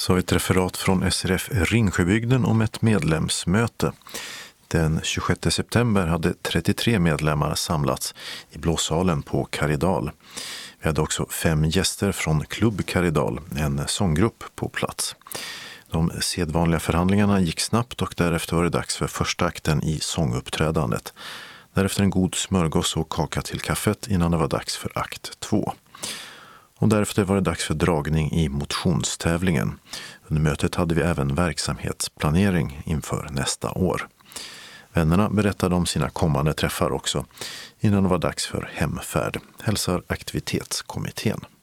Så ett referat från SRF Ringsjöbygden om ett medlemsmöte. Den 26 september hade 33 medlemmar samlats i Blåsalen på Karidal. Vi hade också 5 gäster från Klubb Karidal, en sånggrupp på plats. De sedvanliga förhandlingarna gick snabbt och därefter var det dags för första akten i sånguppträdandet. Därefter en god smörgås och kaka till kaffet innan det var dags för akt 2. Och därefter var det dags för dragning i motionstävlingen. Under mötet hade vi även verksamhetsplanering inför nästa år. Vännerna berättade om sina kommande träffar också innan det var dags för hemfärd, hälsar aktivitetskommittén.